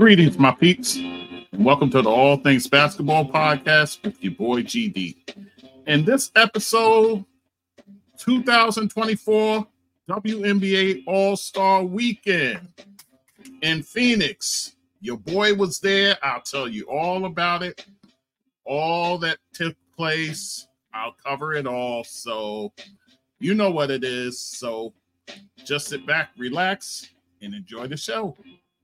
Greetings, my peeps, and welcome to the All Things Basketball Podcast with your boy GD. In this episode, 2024 WNBA All-Star Weekend in Phoenix. Your boy was there. I'll tell you all about it, all that took place. I'll cover it all, so you know what it is. So just sit back, relax, and enjoy the show.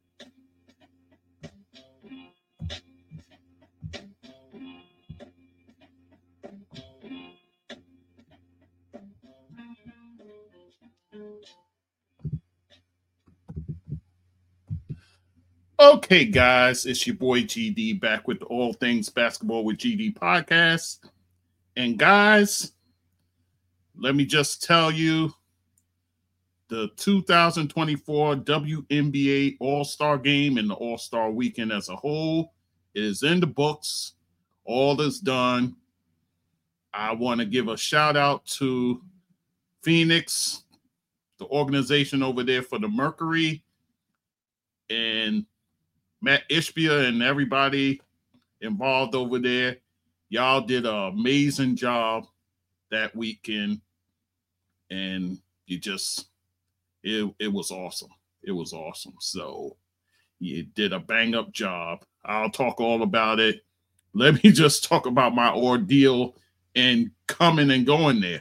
Okay, guys, it's your boy GD back with the All Things Basketball with GD podcast. And guys, let me just tell you, the 2024 WNBA All-Star Game and the All-Star Weekend as a whole is in the books. All is done. I want to give a shout out to Phoenix, the organization over there for the Mercury, and Matt Ishbia and everybody involved over there. Y'all did an amazing job that weekend, and it was awesome. It was awesome. So you did a bang-up job. I'll talk all about it. Let me just talk about my ordeal and coming and going there.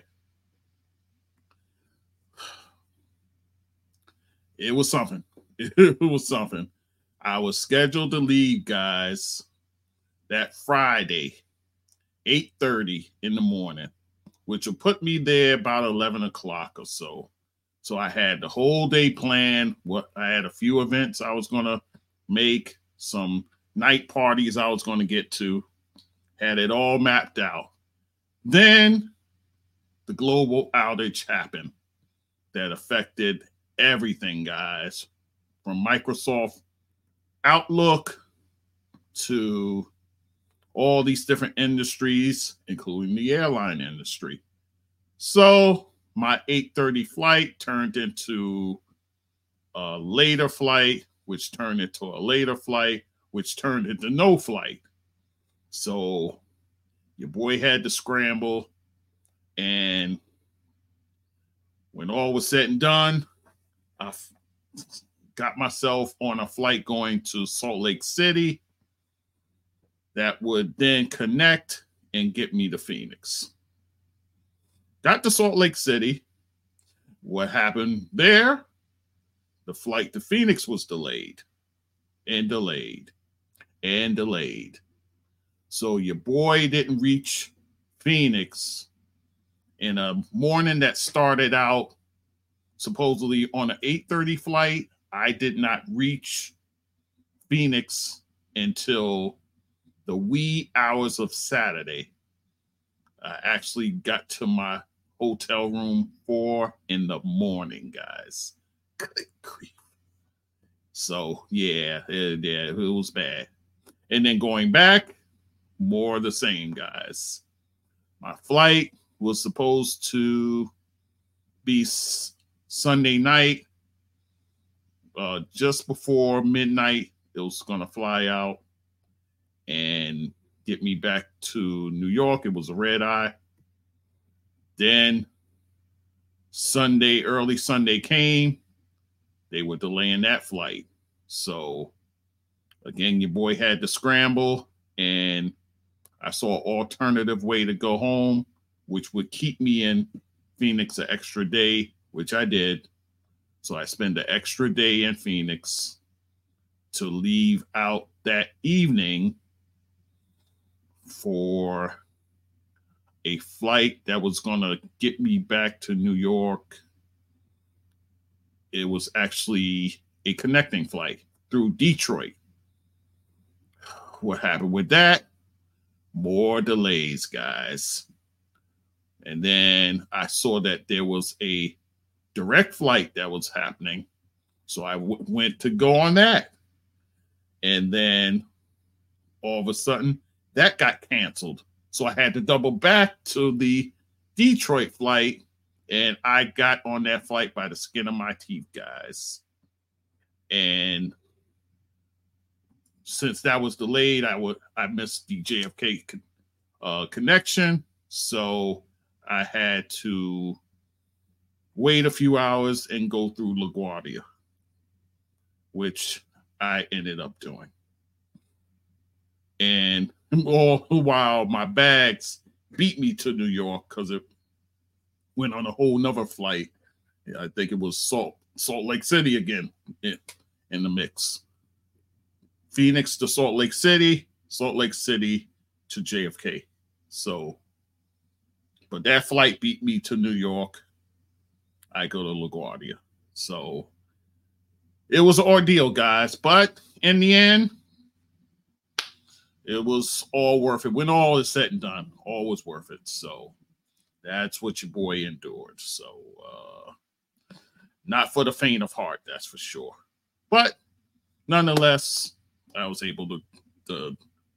It was something. It was something. I was scheduled to leave, guys, that Friday, 8:30 in the morning, which will put me there about 11 o'clock or so. So I had the whole day planned. I had a few events I was going to make, some night parties I was going to get to, had it all mapped out. Then the global outage happened that affected everything, guys, from Microsoft Outlook to all these different industries, including the airline industry. So my 8:30 flight turned into a later flight, which turned into a later flight, which turned into no flight. So your boy had to scramble. And when all was said and done, I got myself on a flight going to Salt Lake City that would then connect and get me to Phoenix. Got to Salt Lake City. What happened there? The flight to Phoenix was delayed and delayed and delayed. So your boy didn't reach Phoenix in a morning that started out supposedly on an 8:30 flight. I did not reach Phoenix until the wee hours of Saturday. I actually got to my hotel room 4 in the morning, guys. Good grief. So, yeah, it was bad. And then going back, more of the same, guys. My flight was supposed to be Sunday night. Just before midnight, it was going to fly out and get me back to New York. It was a red eye. Then early Sunday came. They were delaying that flight. So again, your boy had to scramble, and I saw an alternative way to go home, which would keep me in Phoenix an extra day, which I did. So I spent the extra day in Phoenix to leave out that evening for a flight that was going to get me back to New York. It was actually a connecting flight through Detroit. What happened with that? More delays, guys. And then I saw that there was a direct flight that was happening. So I went to go on that. And then all of a sudden, that got canceled. So I had to double back to the Detroit flight, and I got on that flight by the skin of my teeth, guys. And since that was delayed, I missed the JFK connection, so I had to wait a few hours and go through LaGuardia, which I ended up doing. And all the while, my bags beat me to New York because it went on a whole nother flight. I think it was Salt Lake City again in the mix. Phoenix to Salt Lake City to JFK. So, but that flight beat me to New York. I go to LaGuardia. So it was an ordeal, guys. But in the end, it was all worth it. When all is said and done, all was worth it. So that's what your boy endured. So not for the faint of heart, that's for sure. But nonetheless, I was able to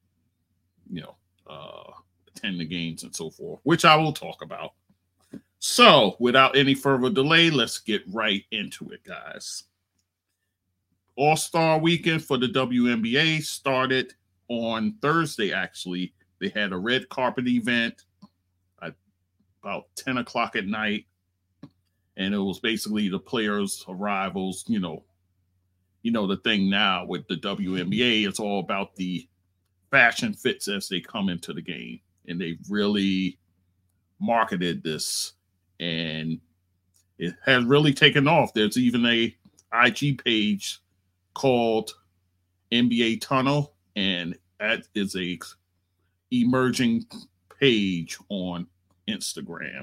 attend the games and so forth, which I will talk about. So without any further delay, let's get right into it, guys. All-Star Weekend for the WNBA started on Thursday, actually. They had a red carpet event at about 10 o'clock at night. And it was basically the players' arrivals, the thing now with the WNBA, it's all about the fashion fits as they come into the game. And they really marketed this. And it has really taken off. There's even a IG page called NBA Tunnel, and that is a emerging page on Instagram.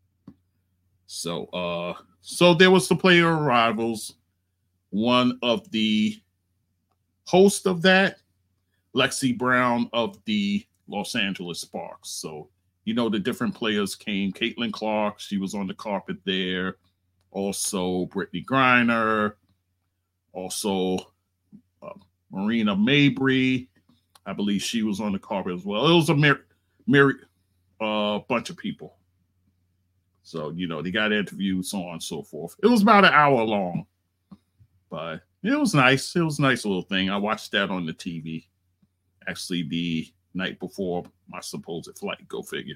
So there was the player arrivals. One of the hosts of that, Lexi Brown of the Los Angeles Sparks. So, the different players came. Caitlin Clark, she was on the carpet there. Also, Brittany Griner. Also, Marina Mabry. I believe she was on the carpet as well. It was a bunch of people. So, they got interviews, so on and so forth. It was about an hour long, but it was nice. It was a nice little thing. I watched that on the TV, actually the night before my supposed flight. Go figure.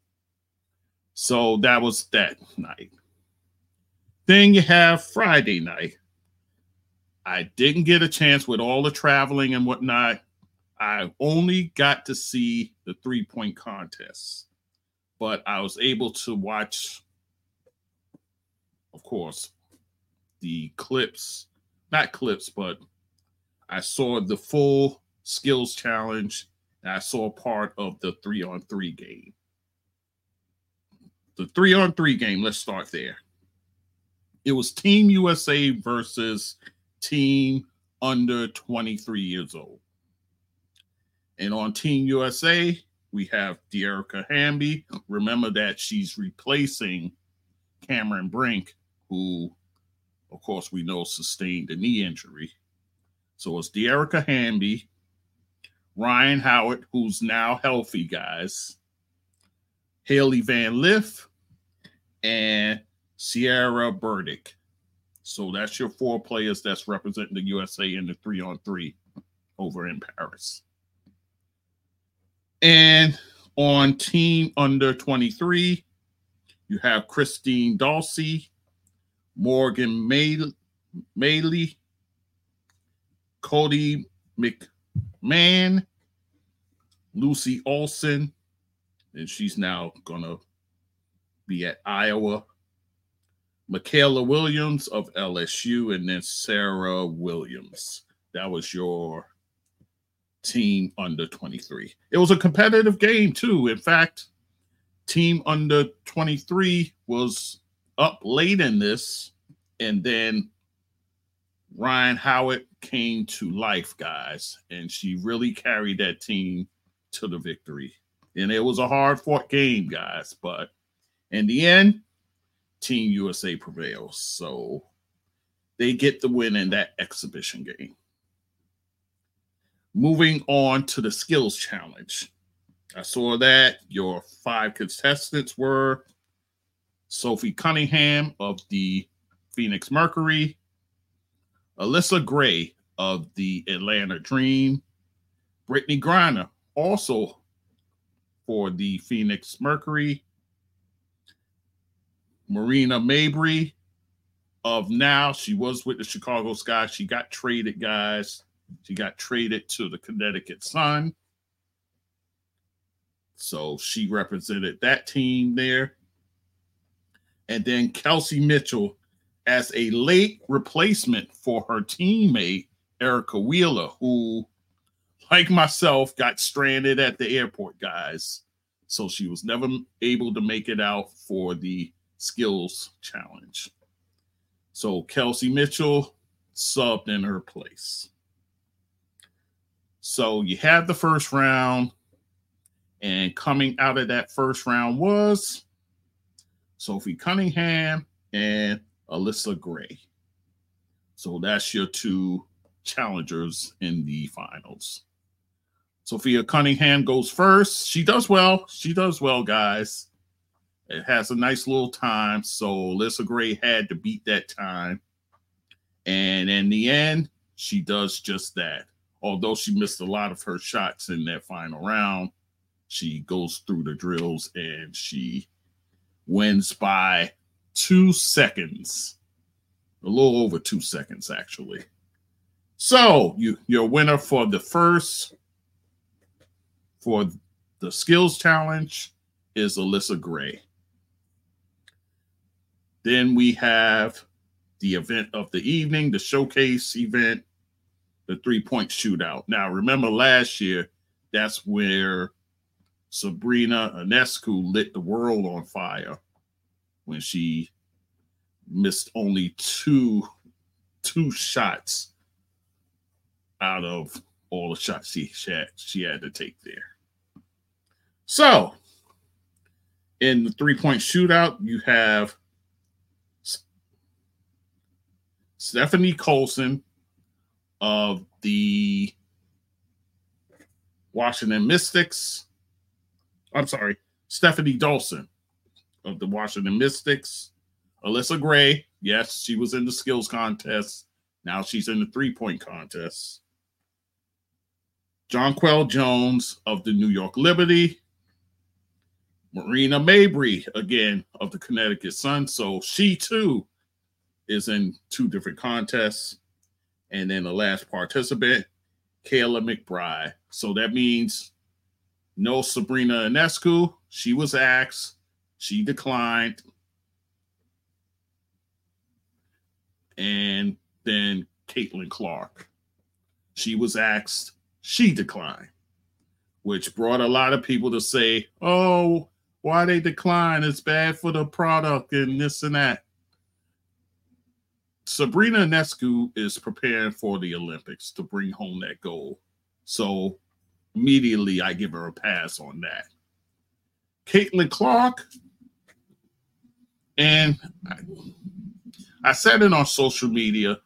So that was that night. Then you have Friday night. I didn't get a chance with all the traveling and whatnot. I only got to see the 3-point contests, but I was able to watch, of course, the clips, not clips, but I saw the full skills challenge, and I saw part of the 3-on-3 game. The 3-on-3 game, let's start there. It was Team USA versus Team under 23 years old. And on Team USA, we have Dearica Hamby. Remember that she's replacing Cameron Brink, who, of course, we know sustained a knee injury. So it's Dearica Hamby, Ryan Howard, who's now healthy, guys, Haley Van Lith, and Sierra Burdick. So that's your 4 players that's representing the USA in the 3-on-3 over in Paris. And on Team under 23, you have Christine Dawsey, Morgan Maley, Cody McMahon, Lucy Olson, and she's now going to be at Iowa, Michaela Williams of LSU, and then Sarah Williams. That was your Team under 23. It was a competitive game, too. In fact, Team under 23 was up late in this, and then Ryan Howard came to life, guys, and she really carried that team to the victory. And it was a hard-fought game, guys, but in the end, Team USA prevails. So they get the win in that exhibition game. Moving on to the skills challenge. I saw that your 5 contestants were Sophie Cunningham of the Phoenix Mercury, Alyssa Gray of the Atlanta Dream, Brittany Griner, also for the Phoenix Mercury. Marina Mabrey of now, she was with the Chicago Sky. She got traded, guys. She got traded to the Connecticut Sun. So she represented that team there. And then Kelsey Mitchell as a late replacement for her teammate, Erica Wheeler, who, like myself, got stranded at the airport, guys. So she was never able to make it out for the skills challenge. So Kelsey Mitchell subbed in her place. So you had the first round, and coming out of that first round was Sophie Cunningham and Alyssa Gray. So that's your two challengers in the finals. Sophia Cunningham goes first. She does well. She does well, guys. It has a nice little time. So Alyssa Gray had to beat that time. And in the end, she does just that. Although she missed a lot of her shots in that final round, she goes through the drills and she wins by 2 seconds. A little over 2 seconds, actually. So your winner for the skills challenge is Alyssa Gray. Then we have the event of the evening, the showcase event, the 3-point shootout. Now, remember last year, that's where Sabrina Ionescu lit the world on fire when she missed only two shots out of all the shots she had to take there. So, in the 3-point shootout, you have Stephanie Colson of the Washington Mystics. I'm sorry, Stephanie Dawson of the Washington Mystics. Alyssa Gray, yes, she was in the skills contest. Now she's in the 3-point contest. Jonquel Jones of the New York Liberty. Marina Mabrey, again, of the Connecticut Sun. So she, too, is in 2 different contests. And then the last participant, Kayla McBride. So that means no Sabrina Ionescu. She was asked. She declined. And then Caitlin Clark. She was asked. She declined. Which brought a lot of people to say, oh, why they decline? It's bad for the product and this and that. Sabrina Ionescu is preparing for the Olympics to bring home that gold. So immediately I give her a pass on that. Caitlin Clark, and I said it on social media,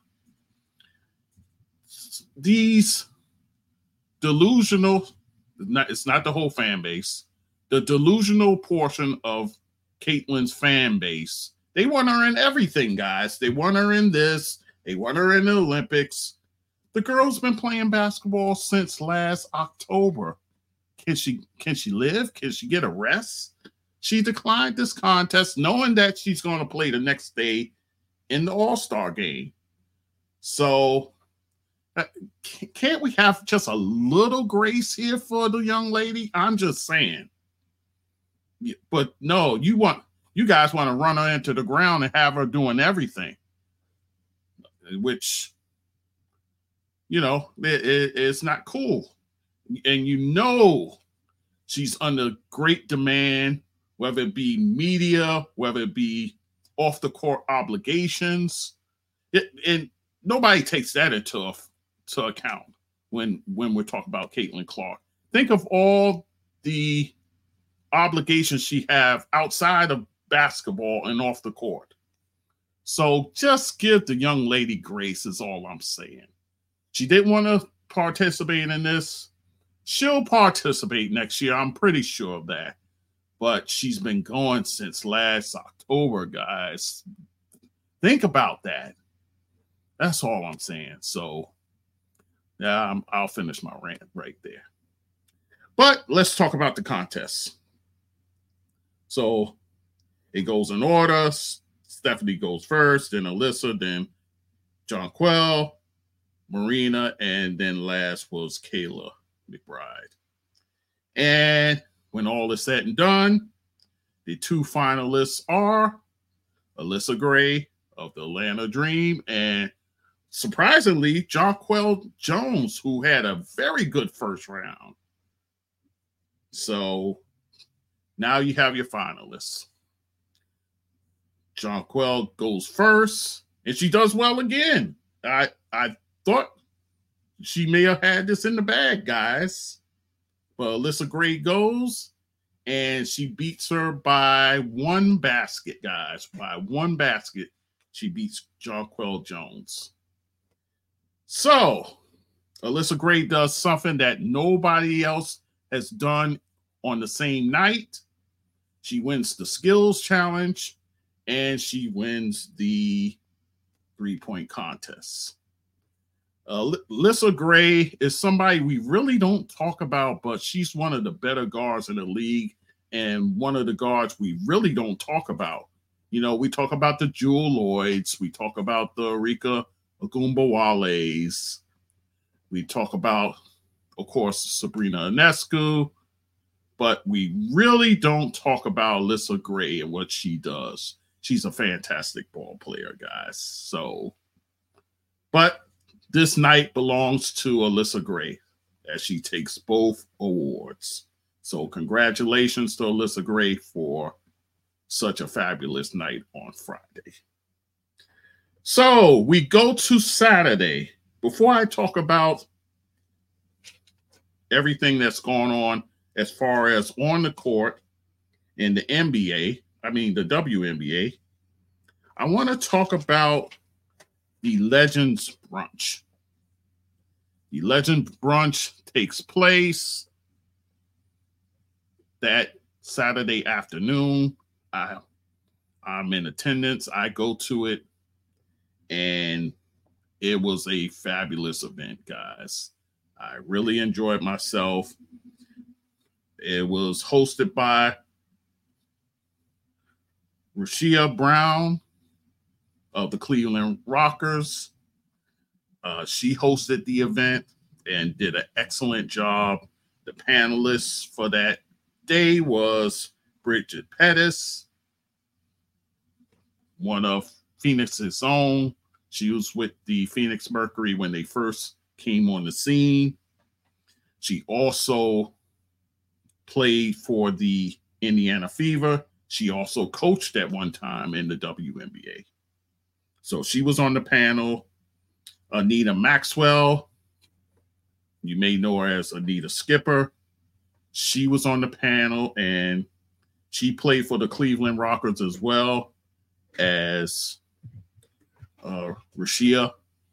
these delusional, it's not the whole fan base, the delusional portion of Caitlin's fan base, they want her in everything, guys. They want her in this. They want her in the Olympics. The girl's been playing basketball since last October. Can she live? Can she get a rest? She declined this contest knowing that she's going to play the next day in the All-Star game. So can't we have just a little grace here for the young lady? I'm just saying. But no, you guys want to run her into the ground and have her doing everything, which, it's not cool. And she's under great demand, whether it be media, whether it be off the court obligations. And nobody takes that into account when we're talking about Caitlin Clark. Think of all the obligations she have outside of basketball and off the court. So just give the young lady grace is all I'm saying. She didn't want to participate in this. She'll participate next year. I'm pretty sure of that. But she's been going since last October, guys. Think about that. That's all I'm saying. So Yeah, I'll finish my rant right there. But let's talk about the contest. So it goes in order. Stephanie goes first, then Alyssa, then Jonquel, Marina, and then last was Kayla McBride. And when all is said and done, the two finalists are Alyssa Gray of the Atlanta Dream and surprisingly, Jonquel Jones, who had a very good first round. So now you have your finalists. Jonquel goes first, and she does well again. I thought she may have had this in the bag, guys. But Alyssa Gray goes, and she beats her by one basket, guys. By one basket, she beats Jonquel Jones. So Alyssa Gray does something that nobody else has done on the same night. She wins the skills challenge, and she wins the 3-point contest. Alyssa Gray is somebody we really don't talk about, but she's one of the better guards in the league and one of the guards we really don't talk about. You know, we talk about the Jewel Lloyds, we talk about the Arika Ogunbowales, we talk about, of course, Sabrina Ionescu, but we really don't talk about Alyssa Gray and what she does. She's a fantastic ball player, guys. So, but this night belongs to Alyssa Gray as she takes both awards. So congratulations to Alyssa Gray for such a fabulous night on Friday. So we go to Saturday. Before I talk about everything that's going on as far as on the court in the NBA, the WNBA, I want to talk about the Legends Brunch. The Legends Brunch takes place that Saturday afternoon. I'm in attendance. I go to it, and it was a fabulous event, guys. I really enjoyed myself. It was hosted by Rashia Brown of the Cleveland Rockers. She hosted the event and did an excellent job. The panelists for that day was Bridget Pettis, one of Phoenix's own. She was with the Phoenix Mercury when they first came on the scene. She also played for the Indiana Fever. She also coached at one time in the WNBA. So she was on the panel. Anita Maxwell, you may know her as Anita Skipper. She was on the panel, and she played for the Cleveland Rockers as well as Rashia.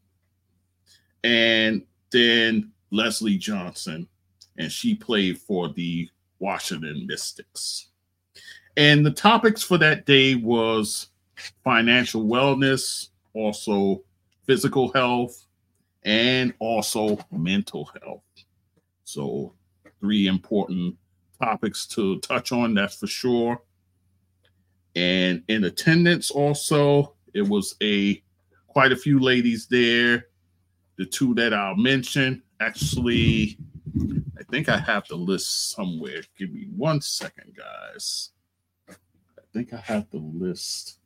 And then Leslie Johnson, and she played for the Washington Mystics. And the topics for that day was financial wellness, also physical health, and also mental health. So 3 important topics to touch on, that's for sure. And in attendance also, it was quite a few ladies there. The 2 that I'll mention, actually, I think I have the list somewhere. Give me 1 second, guys. I think I have the list.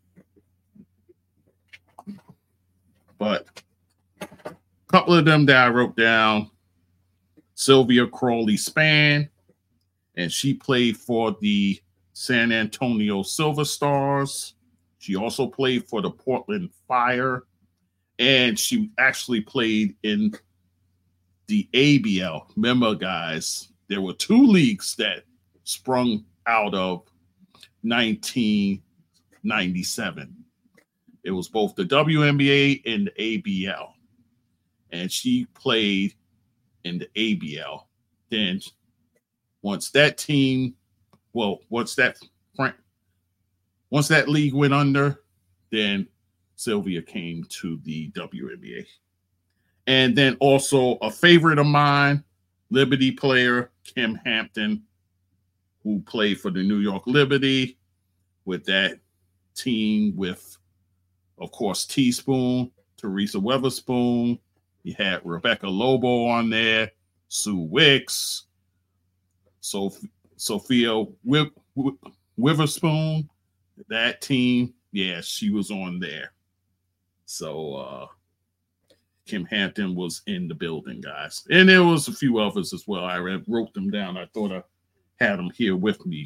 But a couple of them that I wrote down, Sylvia Crawley-Spann, and she played for the San Antonio Silver Stars. She also played for the Portland Fire, and she actually played in the ABL. Remember, guys, there were 2 leagues that sprung out of 1997. It was both the WNBA and the ABL. And she played in the ABL. Then once that league went under, then Sylvia came to the WNBA. And then also a favorite of mine, Liberty player Kim Hampton, who played for the New York Liberty with that team with, of course, Teaspoon, Teresa Weatherspoon. You had Rebecca Lobo on there, Sue Wicks, Sophia Witherspoon. That team, yeah, she was on there. So Kim Hampton was in the building, guys. And there was a few others as well. I wrote them down. I thought I had them here with me,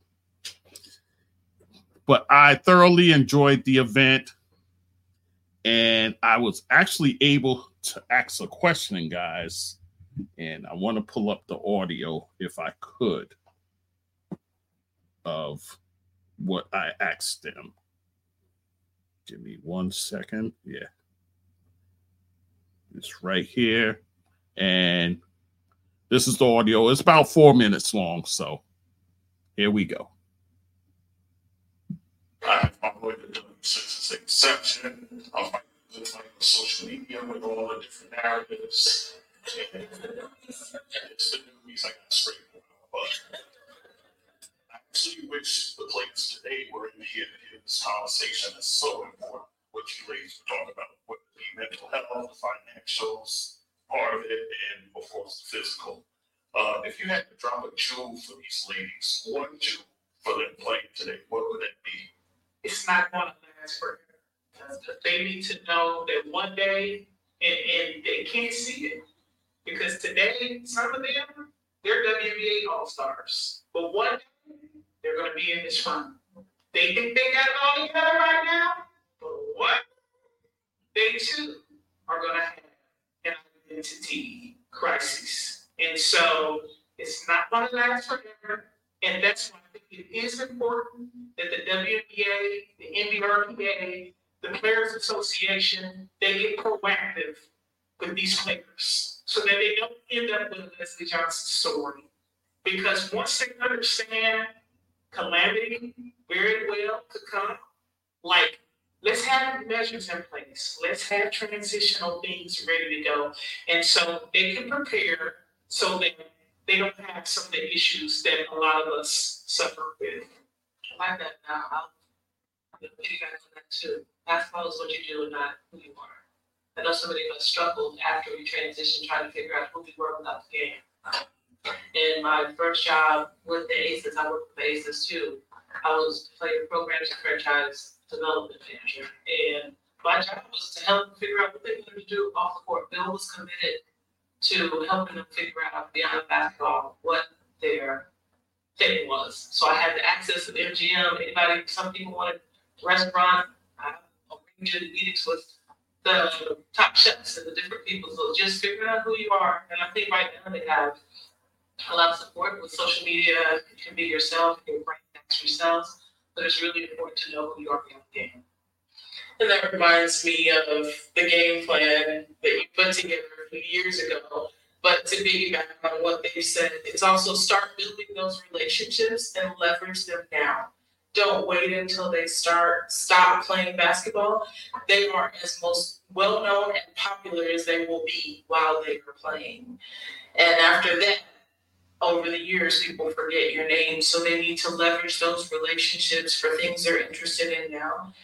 but I thoroughly enjoyed the event. And I was actually able to ask a question, guys. And I want to pull up the audio, if I could, of what I asked them. Give me 1 second. Yeah. It's right here. And this is the audio. It's about 4 minutes long. So here we go. I've followed it since its inception of my social media with all the different narratives. And it's the news I got straight from. But I actually wish the players today were in here to hear this conversation. It's so important what you ladies were talking about, what the mental health, the financials, part of it, and of course the physical. If you had to drop a jewel for these ladies, one jewel for them playing today, what would it be? It's not going to last forever. They need to know that one day, and they can't see it, because today, some of them, they're WNBA All-Stars. But one day, they're going to be in this run. They think they got it all together right now, but what? They too are going to have an identity crisis. And so it's not going to last forever. And that's why I think it is important that the WNBA, the NBRPA, the Players Association, they get proactive with these players so that they don't end up with a Leslie Johnson story. Because once they understand calamity very well could come, like, let's have measures in place. Let's have transitional things ready to go. And so they can prepare so that they don't have some of the issues that a lot of us suffer with. I like that. Now, I'll piggyback on that too. Basketball is what you do and not who you are. I know so many of us struggled after we transitioned trying to figure out who we were without the game. In my first job with the Aces, I worked with the Aces too. I was playing programs and franchise development manager. And my job was to help them figure out what they wanted to do off the court. Bill was committed to helping them figure out beyond basketball what their thing was. So I had the access to the MGM. Anybody, some people wanted restaurant. I arranged meetings with the top chefs and the different people. So just figure out who you are. And I think right now they have a lot of support with social media. You can be yourself, you can brand yourselves, but it's really important to know who you are beyond the game. And that reminds me of the game plan that you put together a few years ago. But to piggyback on what they said, it's also start building those relationships and leverage them now. Don't wait until they stop playing basketball. They are as most well-known and popular as they will be while they are playing. And after that, over the years, people forget your name. So they need to leverage those relationships for things they're interested in now.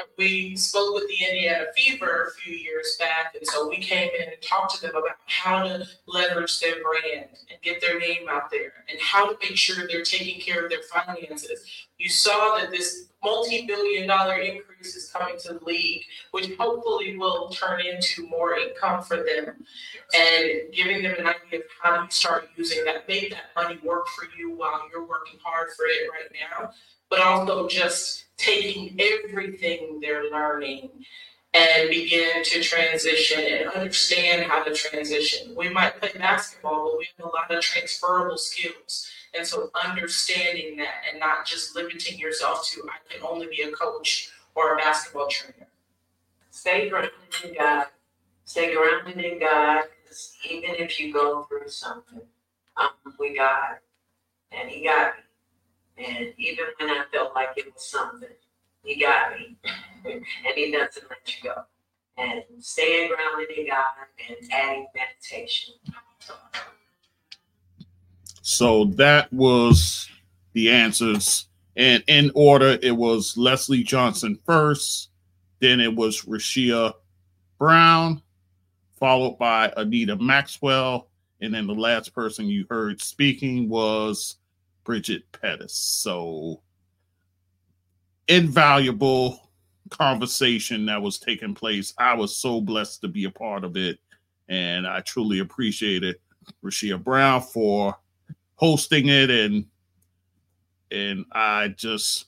We spoke with the Indiana Fever a few years back, and so we came in and talked to them about how to leverage their brand and get their name out there and how to make sure they're taking care of their finances. You saw that this multi-billion-dollar increase is coming to the league, which hopefully will turn into more income for them, and giving them an idea of how you start using that, make that money work for you while you're working hard for it right now, but also just taking everything they're learning and begin to transition and understand how to transition. We might play basketball, but we have a lot of transferable skills. And so understanding that and not just limiting yourself to, I can only be a coach or a basketball trainer. Stay grounded in God. Stay grounded in God, because even if you go through something, we got it. And He got me. And even when I felt like it was something, He got me. And He doesn't let you go. and staying grounded in God and adding meditation. So that was the answers. And in order, it was Leslie Johnson first, then it was Rashia Brown, followed by Anita Maxwell, and then the last person you heard speaking was Bridget Pettis. So invaluable conversation that was taking place. I was so blessed to be a part of it, and I truly appreciated Rashia Brown for hosting it, and I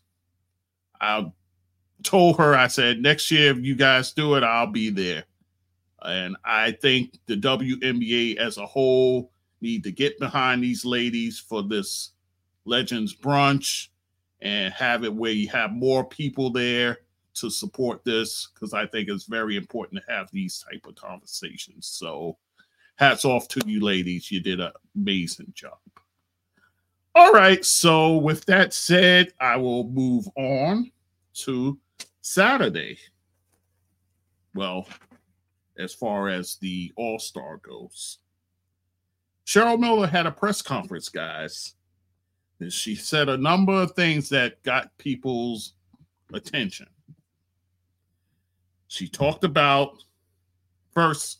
told her, I said, next year if you guys do it, I'll be there. And I think the WNBA as a whole need to get behind these ladies for this Legends Brunch and have it where you have more people there to support this, because I think it's very important to have these type of conversations. So hats off to you ladies. You did an amazing job. All right. So with that said, I will move on to Saturday. Well, as far as the All-Star goes, Cheryl Miller had a press conference, guys. And she said a number of things that got people's attention. She talked about, first,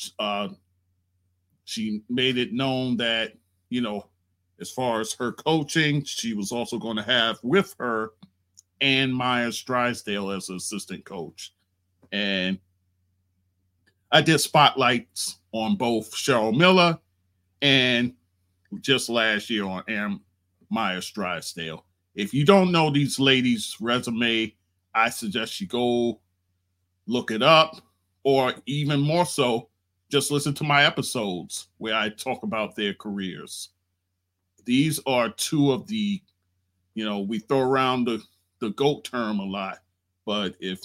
she made it known that, you know, as far as her coaching, she was also going to have with her Ann Myers Drysdale as an assistant coach. And I did spotlights on both Cheryl Miller and just last year on Ann Myers Drysdale. If you don't know these ladies' resume, I suggest you go look it up, or even more so, just listen to my episodes where I talk about their careers. These are two of the, you know, we throw around the GOAT term a lot, but if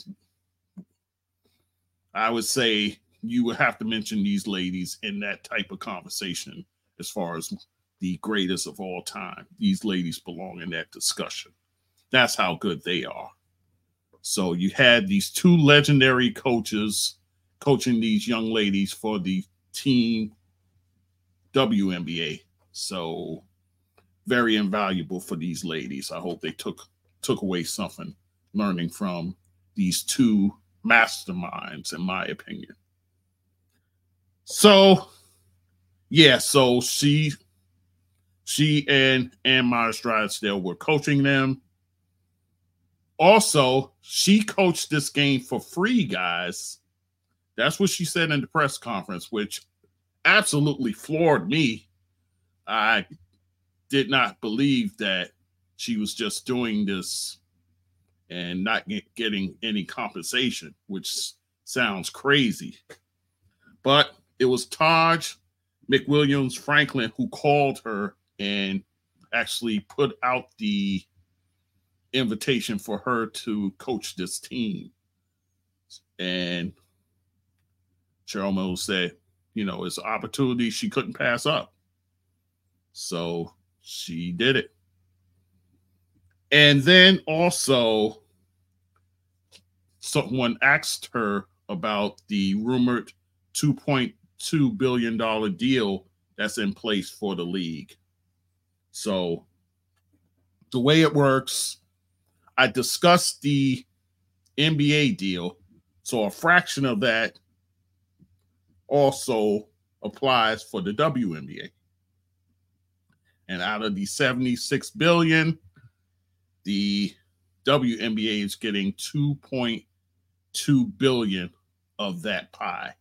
I would say you would have to mention these ladies in that type of conversation as far as the greatest of all time. These ladies belong in that discussion. That's how good they are. So you had these two legendary coaches coaching these young ladies for the team WNBA. So very invaluable for these ladies. I hope they took away something learning from these two masterminds, in my opinion. So, yeah, so she and Ann Myers Drysdale were coaching them. Also, she coached this game for free, guys. That's what she said in the press conference, which absolutely floored me. I did not believe that she was just doing this and not getting any compensation, which sounds crazy. But it was Taj McWilliams Franklin who called her and actually put out the invitation for her to coach this team. And Cheryl Miller said, you know, it's an opportunity she couldn't pass up. So she did it. And then also someone asked her about the rumored $2.2 billion deal that's in place for the league. So the way it works, I discussed the NBA deal. So a fraction of that also applies for the WNBA. And out of the $76 billion, the WNBA is getting $2.2 billion of that pie.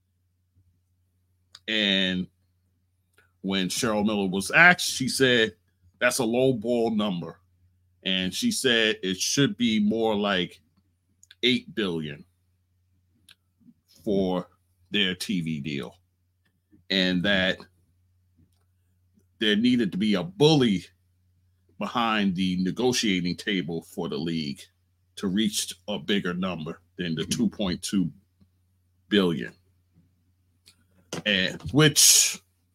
And when Cheryl Miller was asked, she said, that's a low ball number. And she said it should be more like $8 billion for their TV deal. And that there needed to be a bully behind the negotiating table for the league to reach a bigger number than the 2.2 billion. And which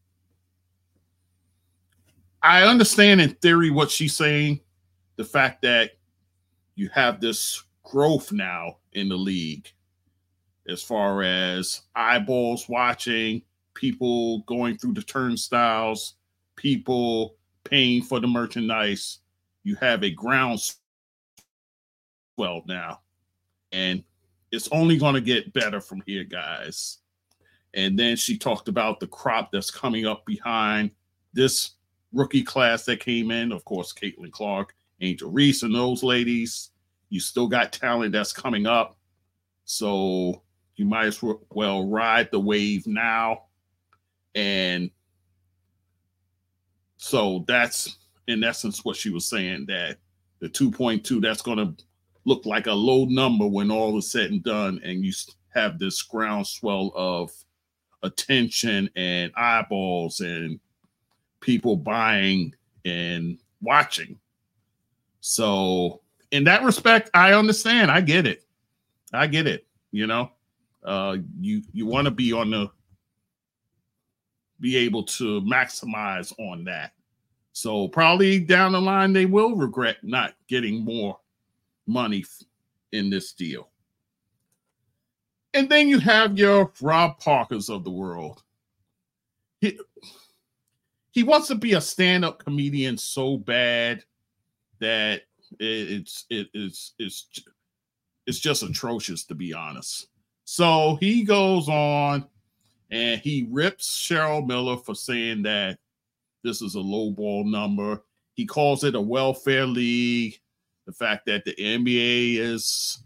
I understand in theory what she's saying, the fact that you have this growth now in the league as far as eyeballs watching, people going through the turnstiles, people paying for the merchandise. You have a groundswell now, and it's only going to get better from here, guys. And then she talked about the crop that's coming up behind this rookie class that came in. Of course, Caitlin Clark, Angel Reese, and those ladies. You still got talent that's coming up. So you might as well ride the wave now. And so that's, in essence, what she was saying, that the 2.2, that's going to look like a low number when all is said and done, and you have this groundswell of attention and eyeballs and people buying and watching. So in that respect, I understand. I get it. You know, you want to be able to maximize on that. So probably down the line, they will regret not getting more money in this deal. And then you have your Rob Parkers of the world. He wants to be a stand-up comedian so bad that it's just atrocious, to be honest. So he goes on and he rips Cheryl Miller for saying that this is a lowball number. He calls it a welfare league. The fact that the NBA is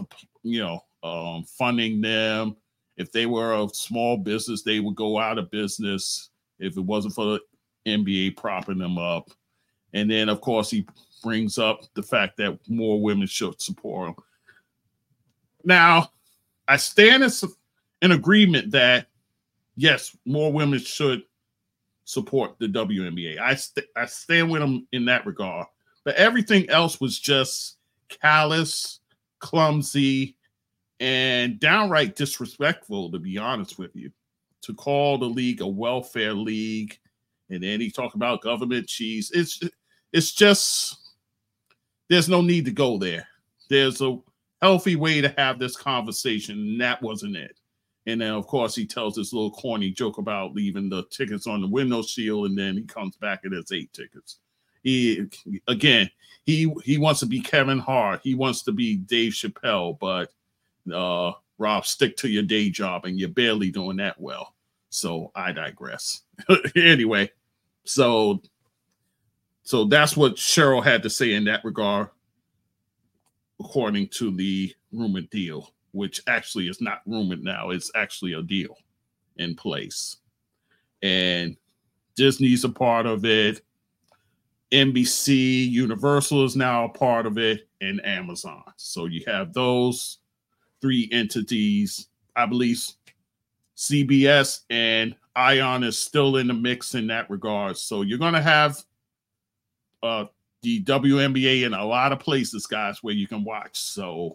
funding them. If they were a small business, they would go out of business if it wasn't for the NBA propping them up. And then, of course, he brings up the fact that more women should support him. Now, I stand in agreement that, yes, more women should support the WNBA. I stand with him in that regard. But everything else was just callous, clumsy, and downright disrespectful, to be honest with you. To call the league a welfare league, and then he talked about government cheese. It's just, there's no need to go there. There's a healthy way to have this conversation, and that wasn't it. And then, of course, he tells this little corny joke about leaving the tickets on the window shield, and then he comes back and there's 8 tickets. He wants to be Kevin Hart. He wants to be Dave Chappelle, but Rob, stick to your day job, and you're barely doing that well. So I digress. Anyway, so that's what Cheryl had to say in that regard, according to the rumored deal, which actually is not rumored now. It's actually a deal in place. And Disney's a part of it. NBC, Universal is now a part of it, and Amazon. So you have those 3 entities. I believe CBS and ION is still in the mix in that regard. So you're going to have the WNBA in a lot of places, guys, where you can watch. So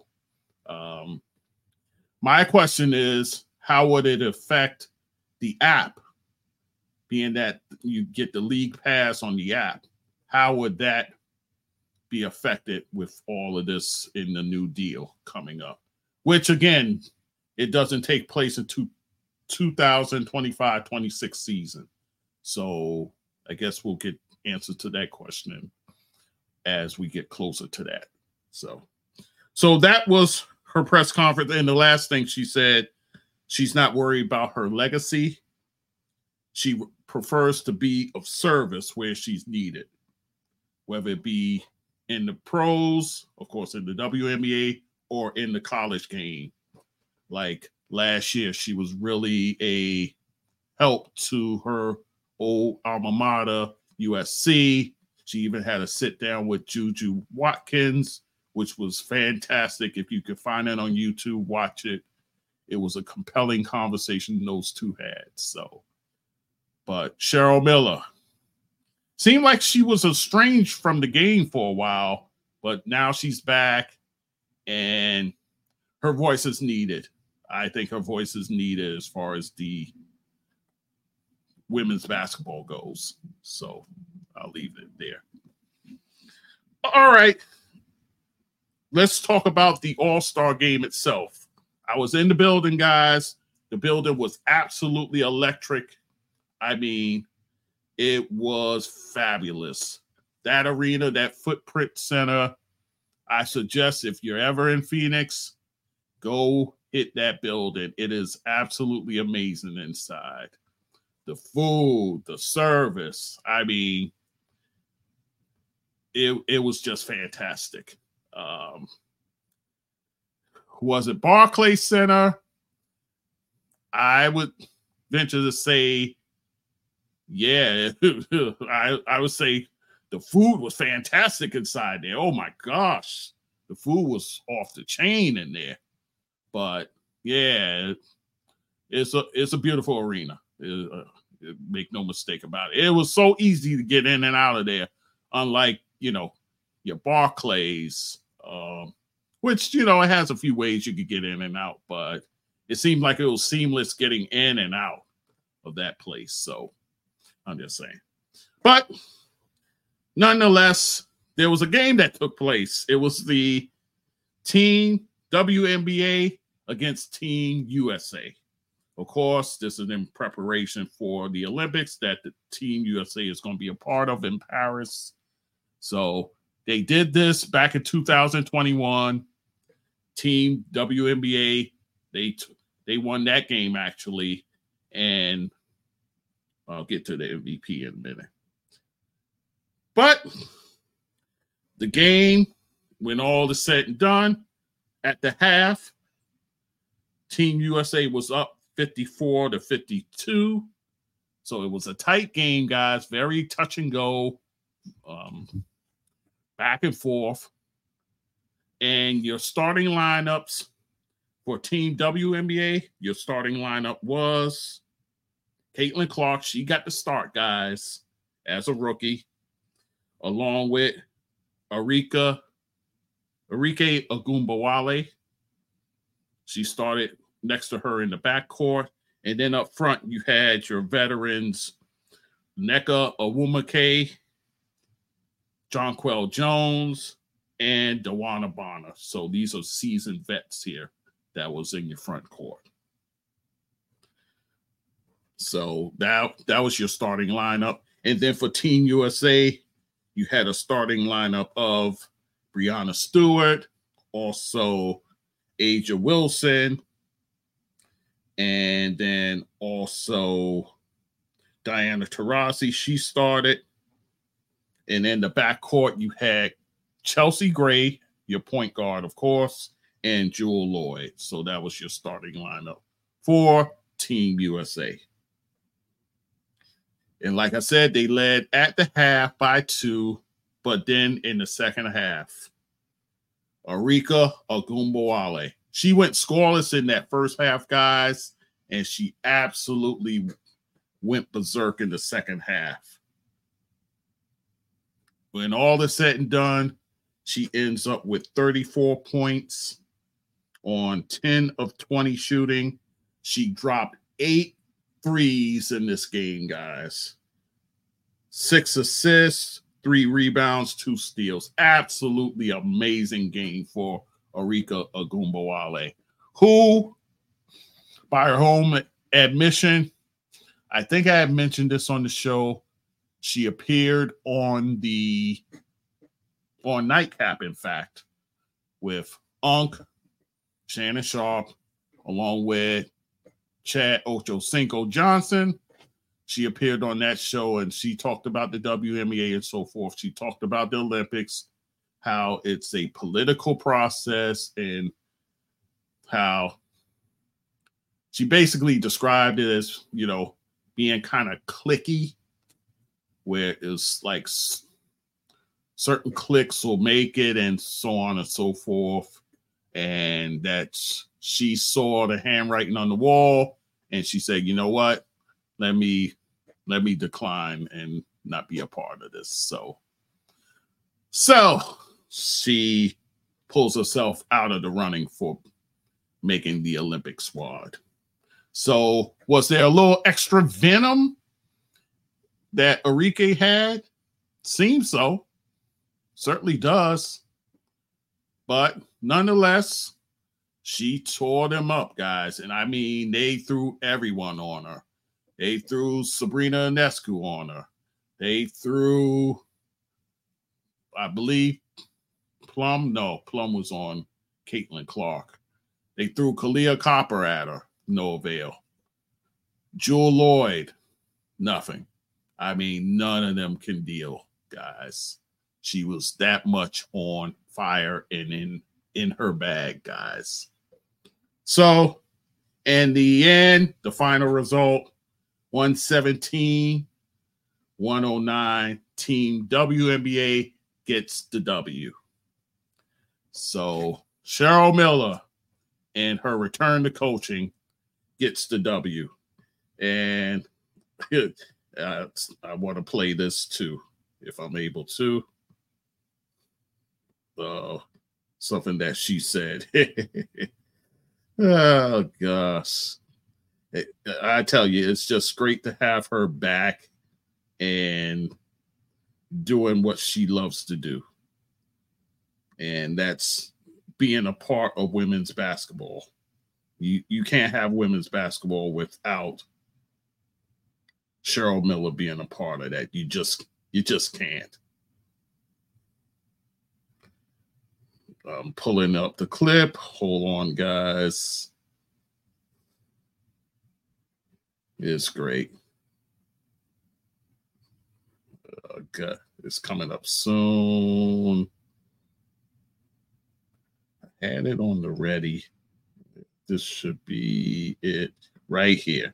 my question is, how would it affect the app, being that you get the league pass on the app? How would that be affected with all of this in the new deal coming up? Which, again, it doesn't take place in 2025-26 season. So I guess we'll get answers to that question as we get closer to that. So that was her press conference. And the last thing she said, she's not worried about her legacy. She prefers to be of service where she's needed, whether it be in the pros, of course, in the WNBA, or in the college game. Like last year, she was really a help to her old alma mater, USC. She even had a sit down with Juju Watkins, which was fantastic. If you could find it on YouTube, watch it. It was a compelling conversation those two had. So, but Cheryl Miller seemed like she was estranged from the game for a while, but now she's back and her voice is needed. I think her voice is needed as far as the women's basketball goes. So I'll leave it there. All right. Let's talk about the All-Star game itself. I was in the building, guys. The building was absolutely electric. I mean, it was fabulous. That arena, that Footprint Center, I suggest if you're ever in Phoenix, go hit that building. It is absolutely amazing inside. The food, the service. I mean, it was just fantastic. Was it Barclays Center? I would venture to say, yeah, I would say the food was fantastic inside there. Oh my gosh, the food was off the chain in there. But yeah, it's a beautiful arena. Make no mistake about it. It was so easy to get in and out of there, unlike your Barclays, which it has a few ways you could get in and out, but it seemed like it was seamless getting in and out of that place. So I'm just saying. But nonetheless, there was a game that took place. It was the Team WNBA against Team USA. Of course, this is in preparation for the Olympics that the Team USA is going to be a part of in Paris. So they did this back in 2021. Team WNBA, they won that game, actually. And I'll get to the MVP in a minute. But the game, when all is said and done, at the half, Team USA was up 54-52. So it was a tight game, guys. Very touch and go, back and forth. And your starting lineups for Team WNBA, your starting lineup was Caitlin Clark. She got the start, guys, as a rookie, along with Arike Ogunbowale. She started next to her in the backcourt. And then up front, you had your veterans, Nneka Onwuemeka, Jonquel Jones, and DeWanna Bonner. So these are seasoned vets here that was in your front court. So that was your starting lineup. And then for Team USA, you had a starting lineup of Breanna Stewart, also A'ja Wilson, and then also Diana Taurasi. She started. And in the backcourt, you had Chelsea Gray, your point guard, of course, and Jewell Loyd. So that was your starting lineup for Team USA. And like I said, they led at the half by 2, but then in the second half, Arike Ogunbowale, she went scoreless in that first half, guys, and she absolutely went berserk in the second half. When all is said and done, she ends up with 34 points on 10 of 20 shooting. She dropped 8 threes in this game, guys. 6 assists, 3 rebounds, 2 steals. Absolutely amazing game for Arike Ogunbowale, who, by her own admission, I think I had mentioned this on the show, she appeared on Nightcap, in fact, with Shannon Sharpe, along with Chad Ochocinco Johnson. She appeared on that show and she talked about the WNBA and so forth. She talked about the Olympics, how it's a political process, and how she basically described it as, being kind of cliquey, where it's like certain cliques will make it and so on and so forth. And that she saw the handwriting on the wall and she said, you know what? Let me decline and not be a part of this. So she pulls herself out of the running for making the Olympic squad. So was there a little extra venom that Arike had? Seems so. Certainly does. But nonetheless, She tore them up, guys. And I mean, they threw everyone on her. They threw Sabrina Ionescu on her. They threw, I believe, Plum. No, Plum was on Caitlin Clark. They threw Kalia Copper at her. No avail. Jewel Lloyd. Nothing. I mean, none of them can deal, guys. She was that much on fire and in her bag, guys. So, in the end, the final result, 117-109. Team WNBA gets the W. So, Cheryl Miller and her return to coaching gets the W. And I want to play this too, if I'm able to. Something that she said. Oh, gosh. I tell you, it's just great to have her back and doing what she loves to do. And that's being a part of women's basketball. You can't have women's basketball without Cheryl Miller being a part of that. You just can't. I'm pulling up the clip. Hold on, guys. It's great. God, it's coming up soon. I had it on the ready. This should be it right here.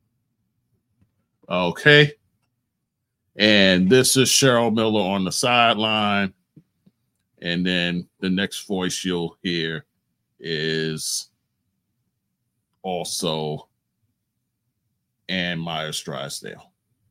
Okay. And this is Cheryl Miller on the sideline. And then the next voice you'll hear is also Ann Myers Drysdale.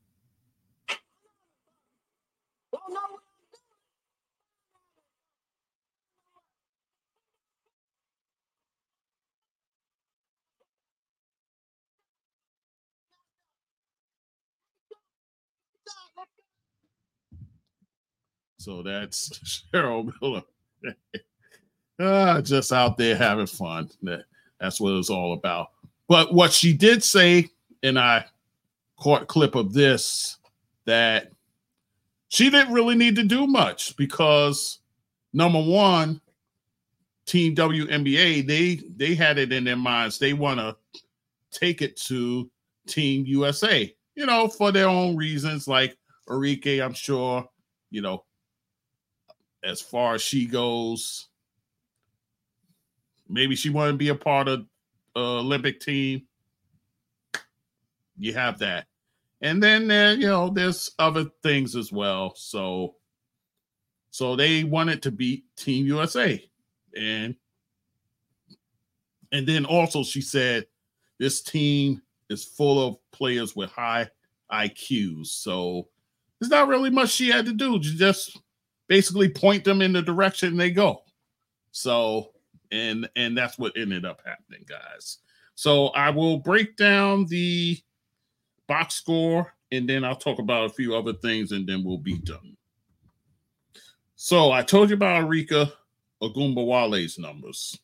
So that's Cheryl Miller. Just out there having fun. That's what it's all about. But what she did say, and I caught a clip of this, that she didn't really need to do much because, number one, Team WNBA, they had it in their minds. They want to take it to Team USA, for their own reasons. Like Arike, I'm sure, as far as she goes, maybe she wanted to be a part of Olympic team. You have that. And then there's other things as well. So they wanted to beat Team USA. And then also she said this team is full of players with high IQs. So there's not really much she had to do. Just basically point them in the direction they go. So, and that's what ended up happening, guys. So I will break down the box score, and then I'll talk about a few other things, and then we'll be done. So I told you about Arike Ogunbowale's numbers.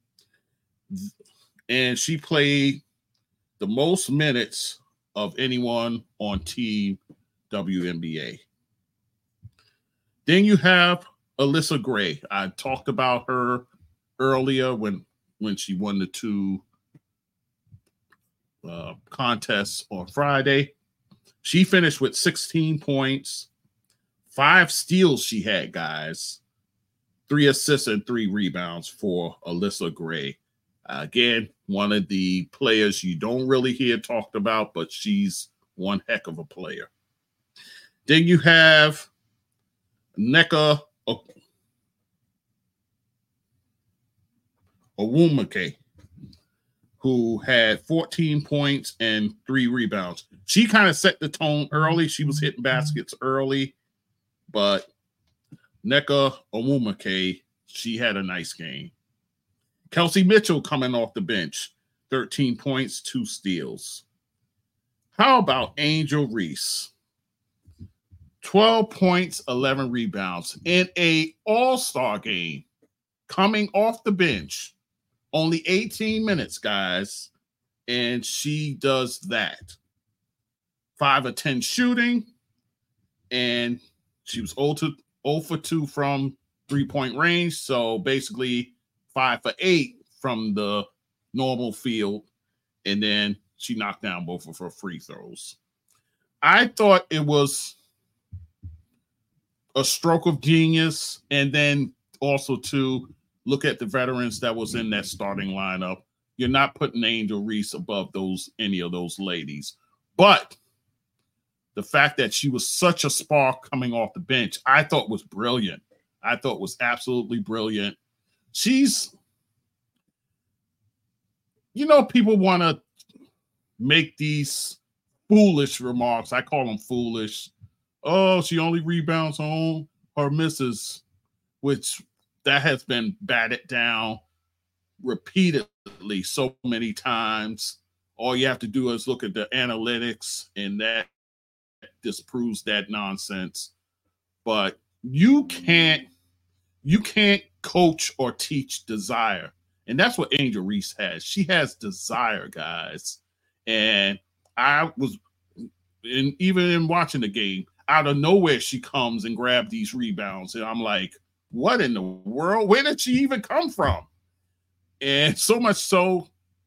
And she played the most minutes of anyone on Team WNBA. Then you have Alyssa Gray. I talked about her earlier when she won the two contests on Friday. She finished with 16 points, 5 steals she had, guys, 3 assists and 3 rebounds for Alyssa Gray. Again, one of the players you don't really hear talked about, but she's one heck of a player. Then you have Nneka Onwumike, who had 14 points and 3 rebounds. She kind of set the tone early. She was hitting baskets early, but Nneka Onwumike, she had a nice game. Kelsey Mitchell coming off the bench, 13 points, 2 steals. How about Angel Reese? 12 points, 11 rebounds in an all-star game, coming off the bench, Only 18 minutes, guys. And she does that. 5 of 10 shooting. And she was 0 for 2 from 3-point range. So basically 5 for 8 from the normal field. And then she knocked down both of her free throws. I thought it was a stroke of genius. And then also to look at the veterans that was in that starting lineup. You're not putting Angel Reese above any of those ladies. But the fact that she was such a spark coming off the bench, I thought was brilliant. I thought was absolutely brilliant. She's, people want to make these foolish remarks. I call them foolish. Oh, she only rebounds on her misses, which that has been batted down repeatedly so many times. All you have to do is look at the analytics, and that disproves that nonsense. But you can't coach or teach desire. And that's what Angel Reese has. She has desire, guys. And even in watching the game, out of nowhere, she comes and grabs these rebounds. And I'm like, what in the world? Where did she even come from? And so much so,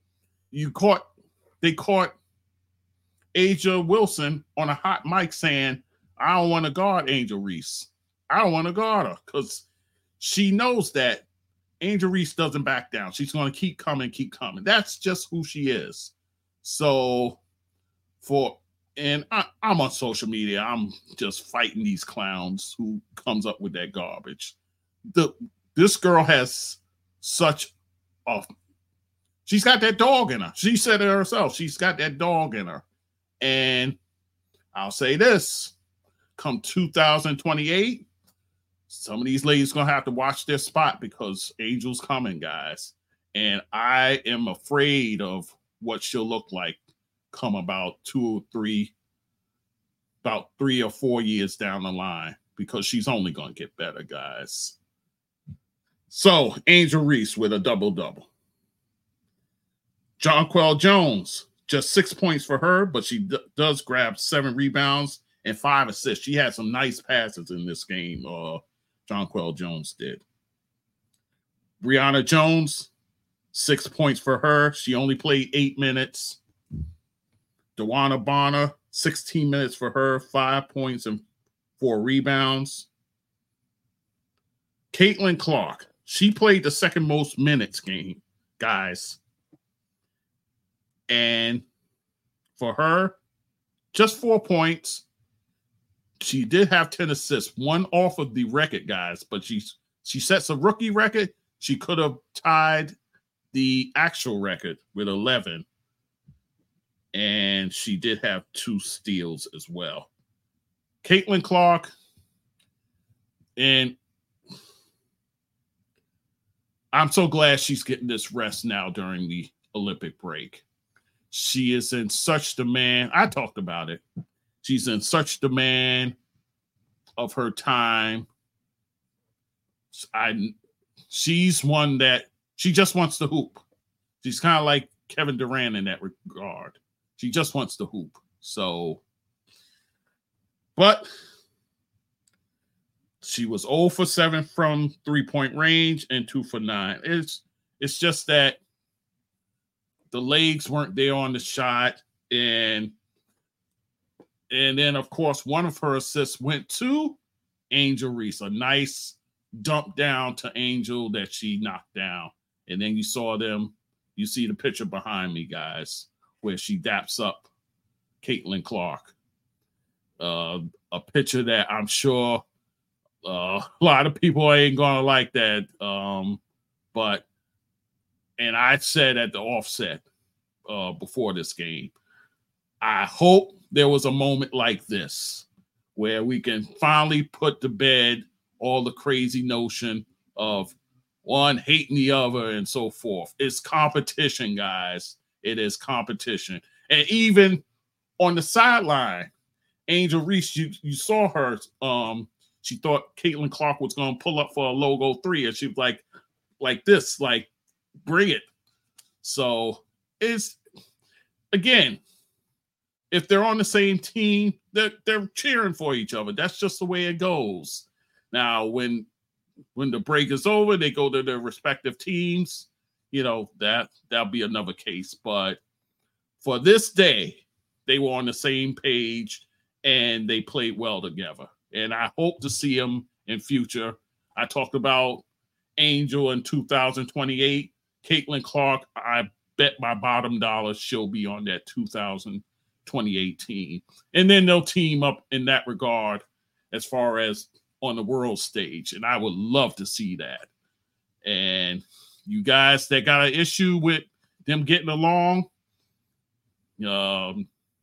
they caught Asia Wilson on a hot mic saying, I don't want to guard Angel Reese. I don't want to guard her, because she knows that Angel Reese doesn't back down. She's going to keep coming. That's just who she is. So I'm on social media. I'm just fighting these clowns who comes up with that garbage. This girl has she's got that dog in her. She said it herself. She's got that dog in her. And I'll say this, come 2028, some of these ladies going to have to watch their spot, because Angel's coming, guys. And I am afraid of what she'll look like come about 3 or 4 years down the line, because she's only going to get better, guys. So Angel Reese with a double-double. Jonquel Jones, just 6 points for her, but she does grab 7 rebounds and 5 assists. She had some nice passes in this game. Jonquel Jones did. Brianna Jones, 6 points for her. She only played 8 minutes. DeWanna Bonner, 16 minutes for her, 5 points and 4 rebounds. Caitlin Clark, she played the second most minutes game, guys. And for her, just 4 points. She did have 10 assists, one off of the record, guys, but she sets a rookie record. She could have tied the actual record with 11. And she did have 2 steals as well. Caitlin Clark, and I'm so glad she's getting this rest now during the Olympic break. She is in such demand. I talked about it. She's in such demand of her time. She's one that she just wants to hoop. She's kind of like Kevin Durant in that regard. She just wants to hoop. So, but she was 0 for 7 from 3-point range and 2 for 9. It's just that the legs weren't there on the shot. And then, of course, one of her assists went to Angel Reese, a nice dump down to Angel that she knocked down. And then you see the picture behind me, guys, where she daps up Caitlin Clark. A picture that I'm sure a lot of people ain't going to like that. And I said at the offset before this game, I hope there was a moment like this where we can finally put to bed all the crazy notion of one hating the other and so forth. It's competition, guys. It is competition. And even on the sideline, Angel Reese, you saw her. She thought Caitlin Clark was going to pull up for a logo 3, and she was like this, like, bring it. So it's, again, if they're on the same team, they're cheering for each other. That's just the way it goes. Now, when the break is over, they go to their respective teams. That'll be another case. But for this day, they were on the same page and they played well together. And I hope to see them in future. I talked about Angel in 2028. Caitlin Clark, I bet my bottom dollar she'll be on that 2028 team. And then they'll team up in that regard as far as on the world stage. And I would love to see that. And you guys that got an issue with them getting along, you're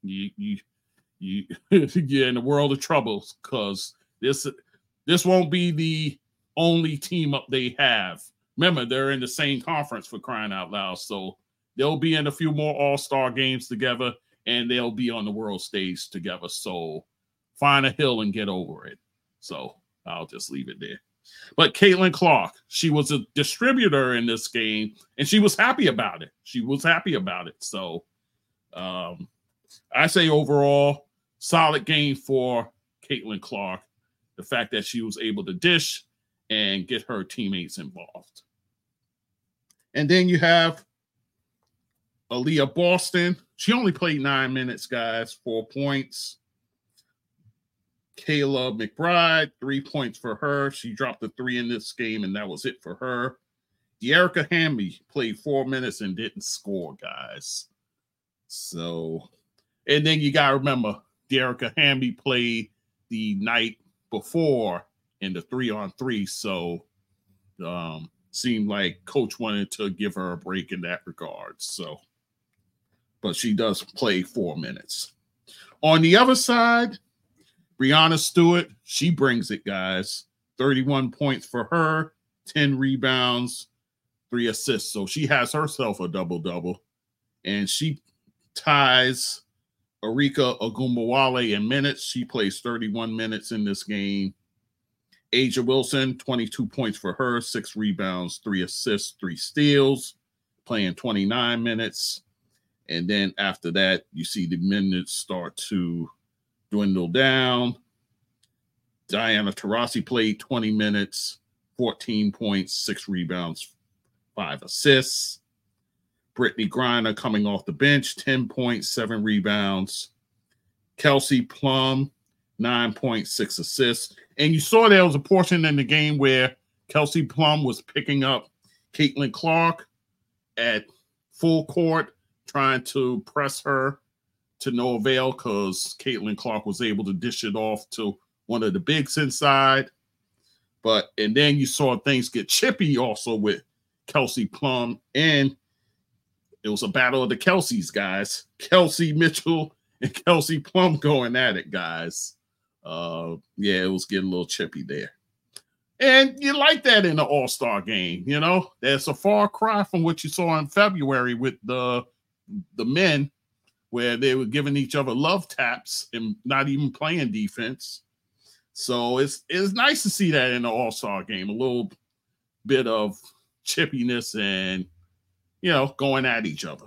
in the world of troubles, because this won't be the only team up they have. Remember, they're in the same conference, for crying out loud. So they'll be in a few more all-star games together, and they'll be on the world stage together. So find a hill and get over it. So I'll just leave it there. But Caitlin Clark, she was a distributor in this game, and she was happy about it. So I say overall, solid game for Caitlin Clark. The fact that she was able to dish and get her teammates involved. And then you have Aaliyah Boston. She only played 9 minutes, guys, 4 points. Kayla McBride, 3 points for her. She dropped a 3 in this game, and that was it for her. Dearica Hamby played 4 minutes and didn't score, guys. So, and then you got to remember, Dearica Hamby played the night before in the 3-on-3, so seemed like coach wanted to give her a break in that regard. So, but she does play 4 minutes. On the other side, Breanna Stewart, she brings it, guys. 31 points for her, 10 rebounds, 3 assists. So she has herself a double-double. And she ties Arika Ogunbowale in minutes. She plays 31 minutes in this game. Asia Wilson, 22 points for her, 6 rebounds, 3 assists, 3 steals, playing 29 minutes. And then after that, you see the minutes start to dwindle down. Diana Taurasi played 20 minutes, 14 points, 6 rebounds, 5 assists. Brittany Griner coming off the bench, 10 points, 7 rebounds. Kelsey Plum, 9.6 assists. And you saw there was a portion in the game where Kelsey Plum was picking up Caitlin Clark at full court, trying to press her to no avail, because Caitlin Clark was able to dish it off to one of the bigs inside. And then you saw things get chippy also with Kelsey Plum, and it was a battle of the Kelseys, guys. Kelsey Mitchell and Kelsey Plum going at it, guys. It was getting a little chippy there. And you like that in the All-Star game, That's a far cry from what you saw in February with the men, where they were giving each other love taps and not even playing defense. So it's nice to see that in the All-Star game, a little bit of chippiness and, going at each other.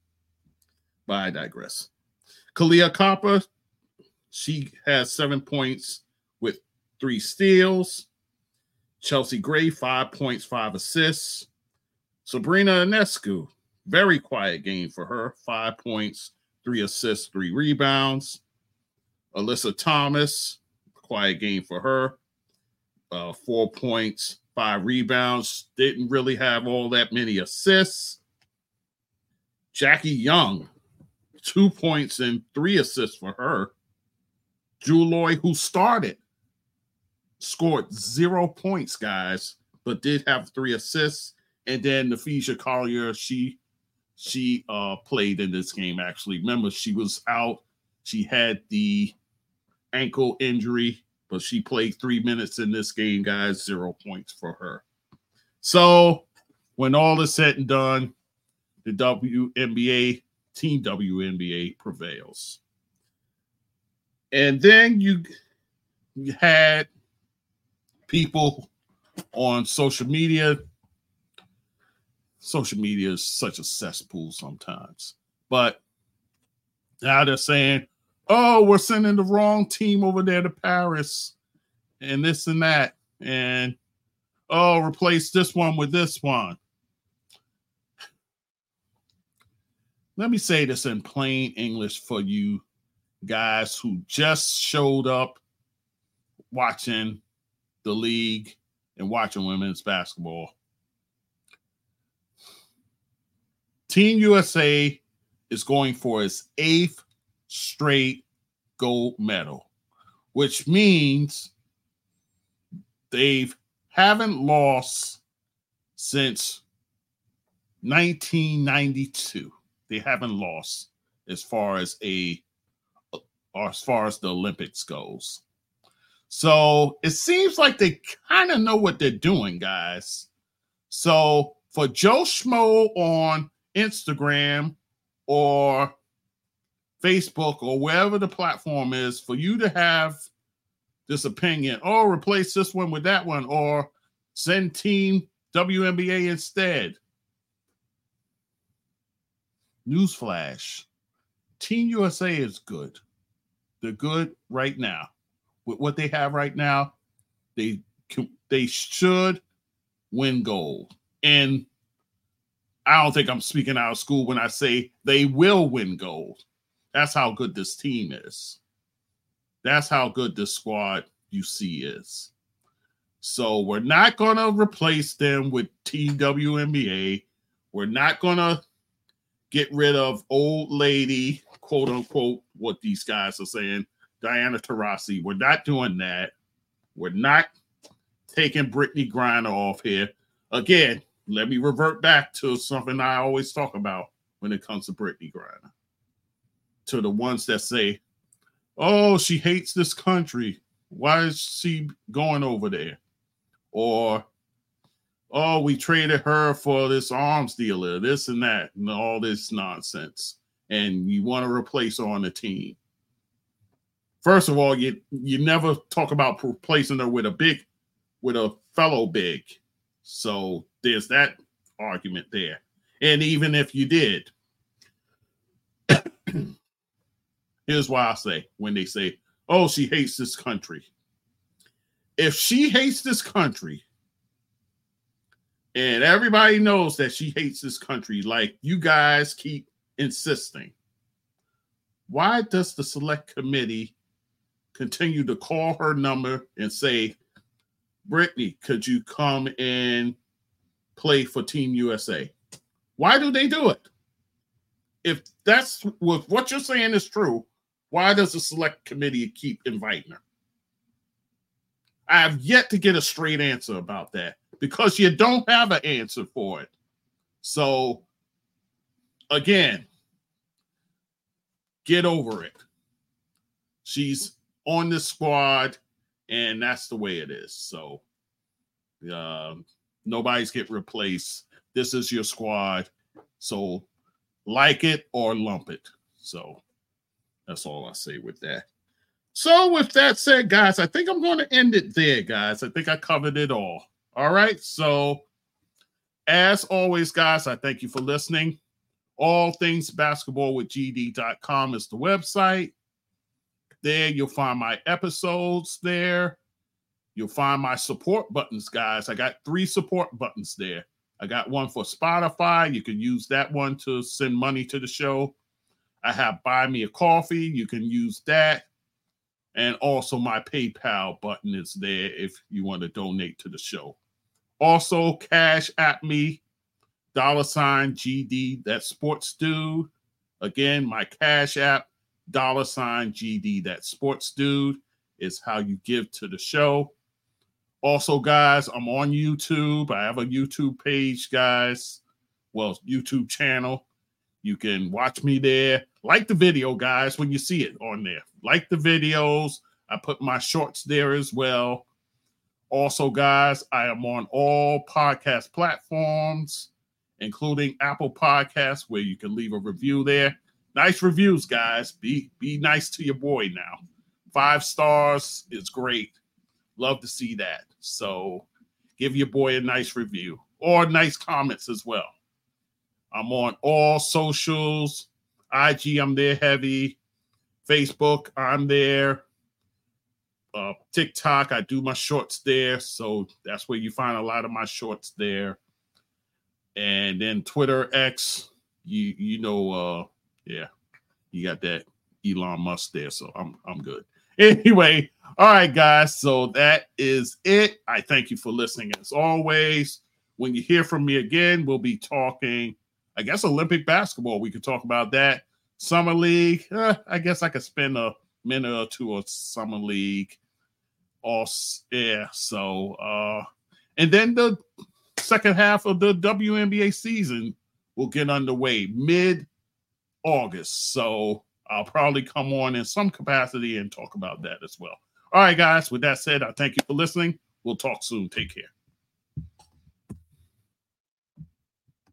But I digress. Kalia Copper, she has 7 points with 3 steals. Chelsea Gray, 5 points, 5 assists. Sabrina Ionescu, very quiet game for her, 5 points, 3 assists, 3 rebounds. Alyssa Thomas, quiet game for her, 4 points, 5 rebounds. Didn't really have all that many assists. Jackie Young, 2 points and 3 assists for her. Juloy, who started, scored 0 points, guys, but did have 3 assists. And then Naphesia Collier, she played in this game, actually. Remember, she was out. She had the ankle injury, but she played 3 minutes in this game, guys. 0 points for her. So when all is said and done, the Team WNBA prevails. And then you had people on social media social media is such a cesspool sometimes. But now they're saying, oh, we're sending the wrong team over there to Paris and this and that. And, oh, replace this one with this one. Let me say this in plain English for you guys who just showed up watching the league and watching women's basketball. Team USA is going for its 8th straight gold medal, which means they haven't lost since 1992. They haven't lost as far as the Olympics goes. So it seems like they kind of know what they're doing, guys. So for Joe Schmo on Instagram or Facebook or wherever the platform is, for you to have this opinion, or replace this one with that one, or send Team WNBA instead. Newsflash, Team USA is good. They're good right now. With what they have right now, they should win gold. And I don't think I'm speaking out of school when I say they will win gold. That's how good this team is. That's how good this squad you see is. So we're not going to replace them with Team WNBA. We're not going to get rid of old lady, quote unquote, what these guys are saying, Diana Taurasi. We're not doing that. We're not taking Brittany Griner off here. Again, let me revert back to something I always talk about when it comes to Brittany Griner. To the ones that say, oh, she hates this country. Why is she going over there? Or, oh, we traded her for this arms dealer, this and that, and all this nonsense. And you want to replace her on the team. First of all, you never talk about replacing her with a fellow big. So there's that argument there. And even if you did, here's why I say, when they say, oh, she hates this country. If she hates this country, and everybody knows that she hates this country, like you guys keep insisting, why does the select committee continue to call her number and say, Brittany, could you come and play for Team USA? Why do they do it? If that's what you're saying is true, why does the select committee keep inviting her? I have yet to get a straight answer about that because you don't have an answer for it. So, again, get over it. She's on the squad, and that's the way it is. So, nobody's getting replaced. This is your squad. So, like it or lump it. So, that's all I say with that. So with that said, guys, I think I'm going to end it there, guys. I think I covered it all. All right. So as always, guys, I thank you for listening. All things basketball with GD.com is the website. There you'll find my episodes there. You'll find my support buttons, guys. I got 3 support buttons there. I got one for Spotify. You can use that one to send money to the show. I have Buy Me a Coffee. You can use that. And also my PayPal button is there if you want to donate to the show. Also, Cash at me, $GD, that's Sports Dude. Again, my Cash App, $GD, that's Sports Dude, is how you give to the show. Also, guys, I'm on YouTube. I have a YouTube page, guys. Well, YouTube channel. You can watch me there. Like the video, guys, when you see it on there. Like the videos. I put my shorts there as well. Also, guys, I am on all podcast platforms, including Apple Podcasts, where you can leave a review there. Nice reviews, guys. Be nice to your boy now. 5 stars is great. Love to see that. So give your boy a nice review or nice comments as well. I'm on all socials. IG, I'm there heavy. Facebook, I'm there. TikTok, I do my shorts there. So that's where you find a lot of my shorts there. And then Twitter, X, you know, yeah, you got that Elon Musk there. So I'm good. Anyway, all right, guys. So that is it. I thank you for listening as always. When you hear from me again, we'll be talking, I guess, Olympic basketball. We could talk about that. Summer League. I guess I could spend a minute or two on Summer League. Yeah. So, and then the second half of the WNBA season will get underway mid-August. So I'll probably come on in some capacity and talk about that as well. All right, guys. With that said, I thank you for listening. We'll talk soon. Take care.